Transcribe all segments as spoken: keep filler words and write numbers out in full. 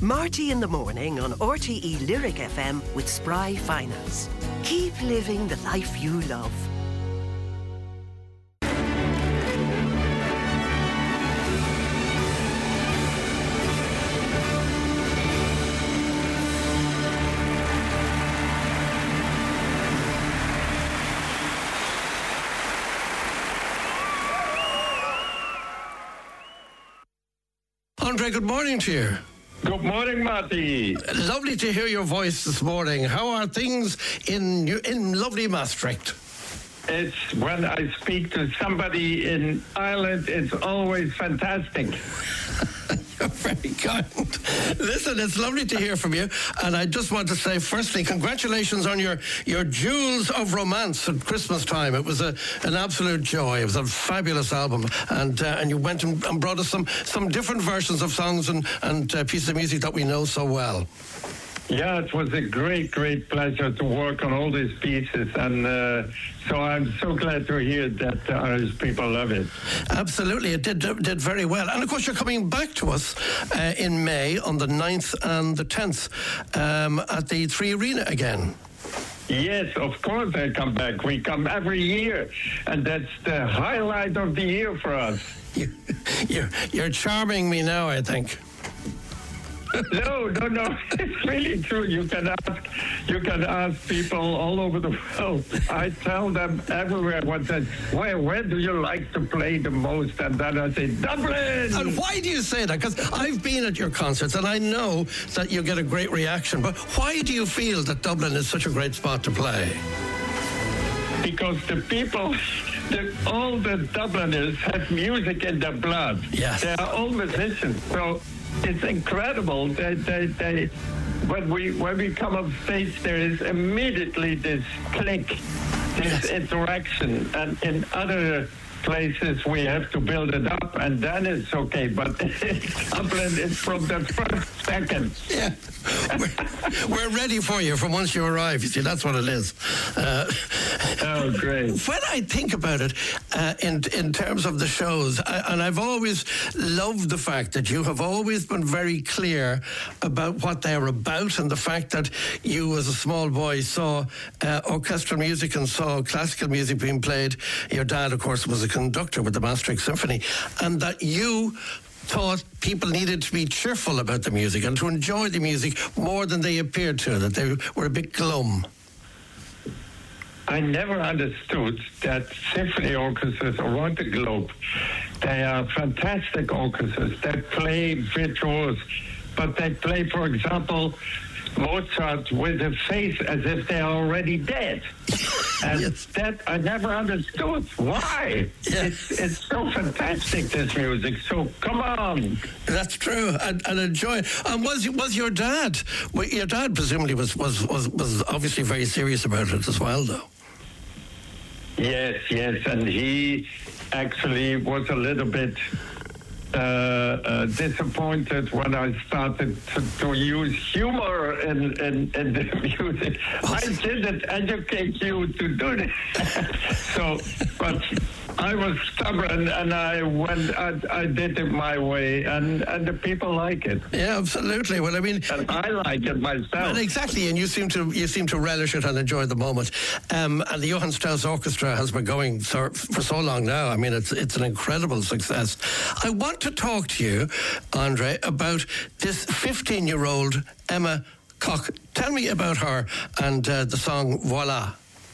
Marty in the morning on R T E Lyric F M with Spry Finance. Keep living the life you love. Andre, good morning to you. Good morning, Marty. Lovely to hear your voice this morning. How are things in in lovely Maastricht? It's when I speak to somebody in Ireland, it's always fantastic. You're very kind. Listen, it's lovely to hear from you. And I just want to say, firstly, congratulations on your, your Jewels of Romance at Christmas time. It was a, an absolute joy. It was a fabulous album. And uh, and you went and, and brought us some, some different versions of songs and, and uh, pieces of music that we know so well. Yeah, it was a great, great pleasure to work on all these pieces. And uh, so I'm so glad to hear that the Irish people love it. Absolutely, it did did very well. And of course, you're coming back to us uh, in May on the ninth and the tenth um, at the Three Arena again. Yes, of course I come back. We come every year, and that's the highlight of the year for us. You, you're, you're charming me now, I think. No, no, no. It's really true. You can ask, you can ask people all over the world. I tell them everywhere what that. Where, where do you like to play the most? And then I say Dublin. And why do you say that? Because I've been at your concerts and I know that you get a great reaction. But why do you feel that Dublin is such a great spot to play? Because the people. The, all the Dubliners have music in their blood. Yes. They are all musicians. So it's incredible. They, they, they, when we when we come on stage, there is immediately this click, this yes. interaction, and in other places we have to build it up, and then it's okay. But Dublin is from the first second. Yeah, we're, we're ready for you from once you arrive. You see, that's what it is. Uh, oh, great! When I think about it, uh, in in terms of the shows, I, and I've always loved the fact that you have always been very clear about what they're about, and the fact that you, as a small boy, saw uh, orchestral music and saw classical music being played. Your dad, of course, was a conductor with the Maastricht Symphony, and that you thought people needed to be cheerful about the music and to enjoy the music more than they appeared to, that they were a bit glum. I never understood that symphony orchestras around the globe, they are fantastic orchestras. They play virtuos, but they play, for example, Mozart with a face as if they are already dead. And yes. that I never understood. Why? Yeah. It's, it's so fantastic, this music. So come on. That's true. And, and enjoy it. And was was your dad, well, your dad presumably was, was, was, was obviously very serious about it as well, though. Yes, yes. And he actually was a little bit Uh, uh, disappointed when I started to, to use humor in, in, in the music. I didn't educate you to do this. So, but I was stubborn and I went, I, I did it my way, and, and the people like it. Yeah, absolutely. Well, I mean, and I like it myself. Well, exactly, and you seem to you seem to relish it and enjoy the moment. Um, and the Johann Strauss Orchestra has been going so, for so long now. I mean, it's it's an incredible success. I want to talk to you, Andre, about this fifteen-year-old Emma Koch. Tell me about her and uh, the song Voila.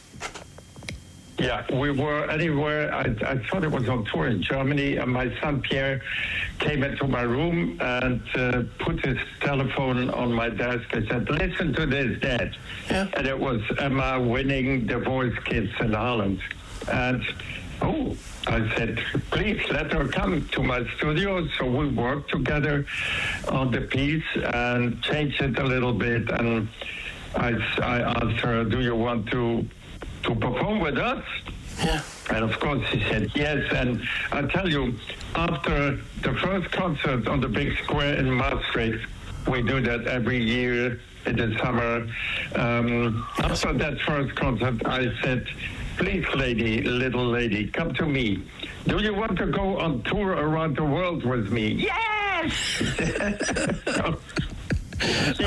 Yeah, we were anywhere. I, I thought it was on tour in Germany, and my son Pierre came into my room and uh, put his telephone on my desk. I said, "Listen to this, Dad." Yeah. And it was Emma winning the Voice Kids in Holland. And, oh, I said, "Please let her come to my studio." So we worked together on the piece and changed it a little bit. And I, I asked her, "Do you want to to perform with us?" Yeah. And of course she said yes. And I tell you, after the first concert on the big square in Maastricht, we do that every year in the summer. Um, after that first concert, I said, "Please, lady, little lady, come to me. Do you want to go on tour around the world with me?" Yes! so,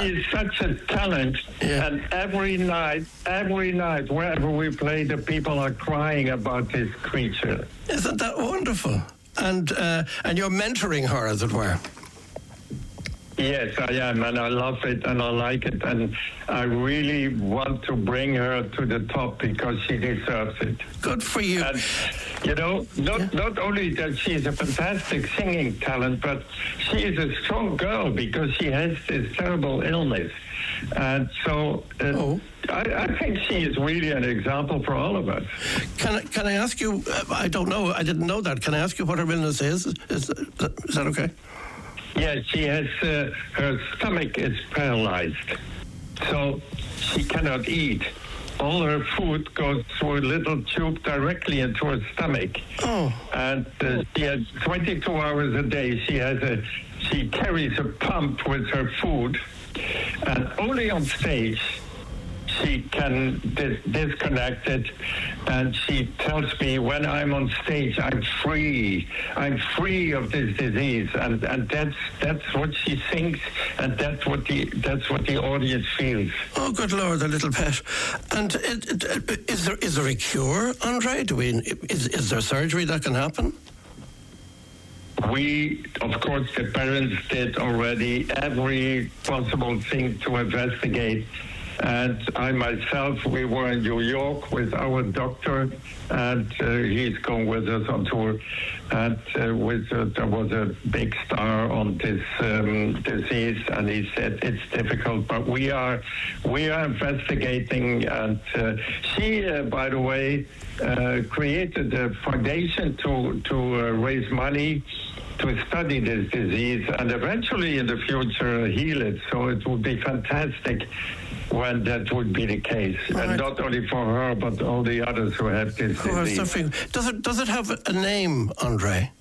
is such a talent, Yeah. and every night, every night, wherever we play, the people are crying about this creature. Isn't that wonderful? And uh, and you're mentoring her, as it were. Yes, I am, and I love it, and I like it, and I really want to bring her to the top because she deserves it. Good for you. And, you know, not Yeah. not only that she's a fantastic singing talent, but she is a strong girl because she has this terrible illness. And so uh, Oh. I, I think she is really an example for all of us. Can I, can I ask you, uh, I don't know, I didn't know that. Can I ask you what her illness is? Is, is, is that okay? Yes, she has, uh, her stomach is paralyzed, so she cannot eat. All her food goes through a little tube directly into her stomach. Oh. And uh, she has twenty-two hours a day. She has a, she carries a pump with her food, and only on stage she can dis- disconnect it, and she tells me when I'm on stage, I'm free. I'm free of this disease, and, and that's that's what she thinks, and that's what the that's what the audience feels. Oh, good Lord, the little pet. And it, it, is there is there a cure, Andre? Do we, is, is there surgery that can happen? We, of course, the parents did already every possible thing to investigate. And I myself, we were in New York with our doctor, and uh, he's going with us on tour. And uh, with uh, there was a big star on this um, disease, and he said it's difficult, but we are we are investigating. And uh, she, uh, by the way, uh, created a foundation to to uh, raise money to study this disease and eventually in the future heal it. So it would be fantastic when that would be the case, right. And not only for her, but all the others who have this Who are disease. suffering. Does it does it have a name, Andre?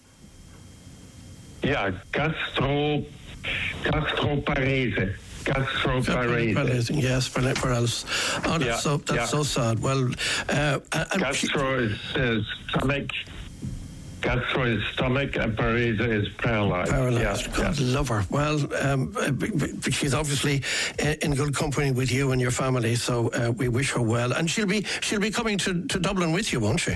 Yeah, gastro, gastroparese. Gastroparese. Yes, paralysis. Oh, that's Yeah, so that's yeah. so sad. Well, uh, and Gastro is uh, stomach. Gastro is stomach, and parese is paralyzed. Paralyzed. Yeah, God yeah. love her. Well, um, uh, b- b- she's obviously uh, in good company with you and your family, so uh, we wish her well. And she'll be she'll be coming to, to Dublin with you, won't she?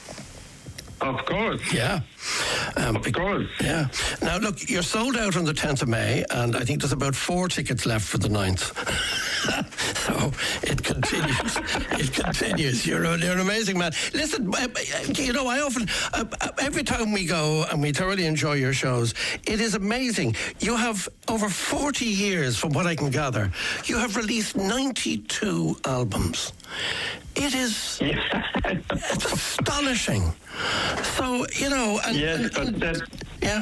Of course. Yeah. Um, Of course. Yeah. Now, look, you're sold out on the tenth of May, and I think there's about four tickets left for the ninth. So it continues. It continues. You're, a, you're an amazing man. Listen, uh, you know, I often, uh, every time we go and we thoroughly enjoy your shows, it is amazing. You have over forty years, from what I can gather, you have released ninety-two albums. It is it's astonishing. So, you know, and, Yes, and, but and- that yeah.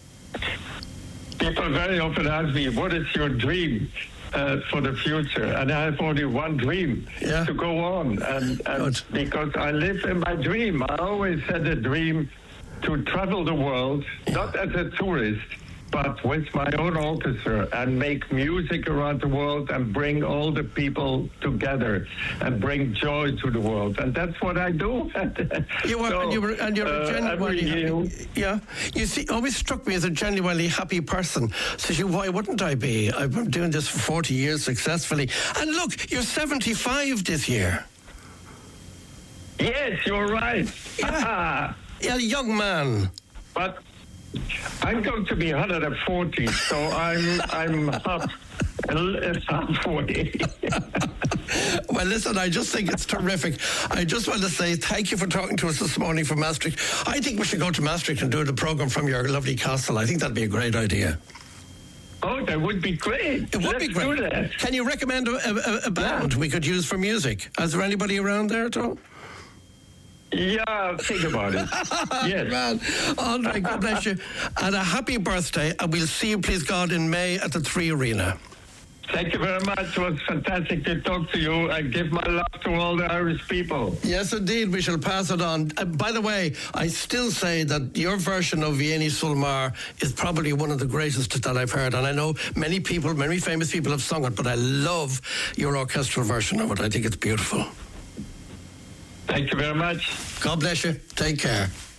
people very often ask me, what is your dream uh, for the future? And I have only one dream, Yeah. to go on. And, and Good. because I live in my dream. I always had a dream to travel the world, not as a tourist, but with my own orchestra and make music around the world and bring all the people together and bring joy to the world. And that's what I do. You are, So, and, you were, and you're uh, a genuinely every year- happy. Yeah, you see, always struck me as a genuinely happy person. So, you, why wouldn't I be? I've been doing this for forty years successfully. And look, you're seventy-five this year. Yes, you're right. Yeah. Yeah, young man. But I'm going to be one hundred forty, so I'm I'm half, half forty. Well, listen, I just think it's terrific. I just want to say thank you for talking to us this morning from Maastricht. I think we should go to Maastricht and do the program from your lovely castle. I think that'd be a great idea. Oh, that would be great. It would Let's be great. do that. Can you recommend a, a, a band Yeah. we could use for music? Is there anybody around there at all? Yeah, think about it. Yes. Man, Andre, God bless you. And a happy birthday. And we'll see you, please God, in May at the Three Arena. Thank you very much. It was fantastic to talk to you and give my love to all the Irish people. Yes, indeed. We shall pass it on. Uh, by the way, I still say that your version of Vieni sul Mar is probably one of the greatest that I've heard. And I know many people, many famous people have sung it, but I love your orchestral version of it. I think it's beautiful. Thank you very much. God bless you. Take care.